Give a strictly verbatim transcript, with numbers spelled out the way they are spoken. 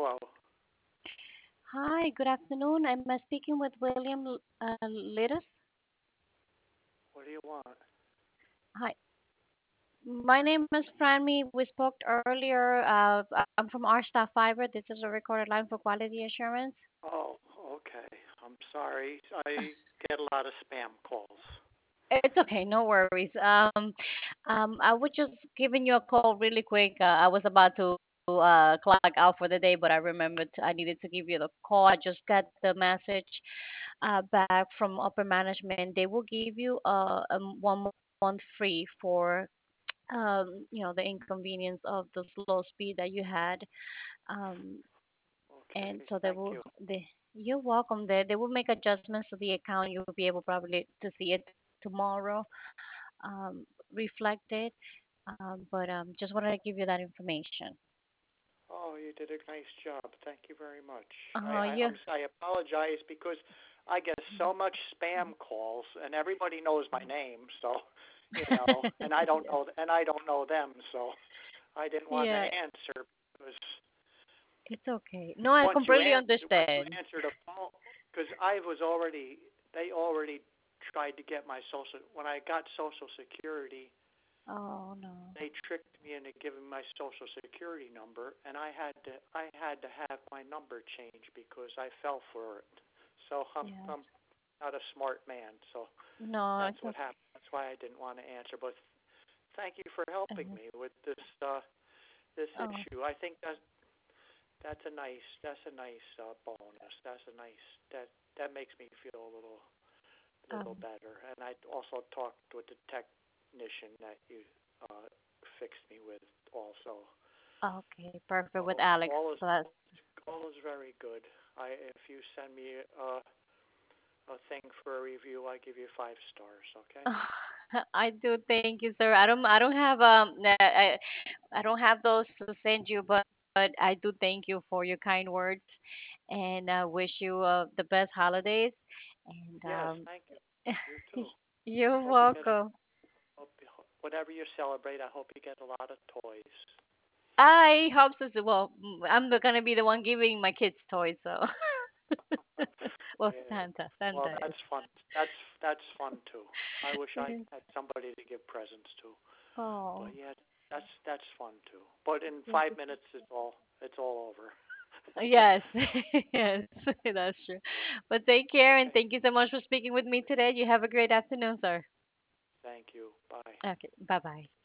Hello. Hi, good afternoon. Am I speaking with William uh, Littus? What do you want? Hi, my name is Franmy. We spoke earlier. Uh, I'm from R Star Fiber. This is a recorded line for quality assurance. Oh, okay. I'm sorry. I get a lot of spam calls. It's okay, no worries. Um, um, I was just giving you a call really quick. Uh, I was about to uh, clock out for the day, but I remembered I needed to give you the call. I just got the message uh, back from upper management. They will give you uh, um, one month free for um, you know, the inconvenience of the slow speed that you had. Um, Okay, and so they thank will, you. they, you're welcome. They, they will make adjustments to the account. You'll be able probably to see it tomorrow, um, reflected. Um, but um, just wanted to give you that information. Oh, you did a nice job. Thank you very much. Uh, I, I you, I'm I apologize because I get so much spam calls and everybody knows my name, so you know, and I don't yeah, know and I don't know them, so I didn't want to yeah, answer because it's okay. No, I once you completely answer once you understand. answer the phone, because I was already they already tried to get my social when I got Social Security. Oh no. They tricked me into giving my Social Security number, and I had to I had to have my number changed because I fell for it. So I'm Yes. I'm not a smart man, so No, that's it's what okay. happened. That's why I didn't want to answer. But thank you for helping Uh, me with this uh, this oh, issue. I think that that's a nice that's a nice uh, bonus. That's a nice that that makes me feel a little little um, better. And I also talked with the technician that you uh, fixed me with also. okay, perfect with So Alex. all is So that's all is very good. I if you send me a a thing for a review, I give you five stars. Okay. I do thank you, sir. I don't I don't have um I I don't have those to send you, but, but I do thank you for your kind words, and uh, wish you uh, the best holidays. And Yes, um, thank you. You too. you're Hope you get a welcome. hope, whatever you celebrate. I hope you get a lot of toys. I hope so. Too. Well, mm, I'm the- gonna be the one giving my kids toys, so well, Yeah. Santa, Well, Santa is. that's fun. That's that's fun too. I wish I had somebody to give presents to. But Oh. yeah, that's that's fun too. But in Yes. five minutes, it's all it's all over. Yes, yes, that's true. Yeah. But take care and Okay. thank you so much for speaking with me today. You have a great afternoon, sir. Thank you. Bye. Okay, bye bye.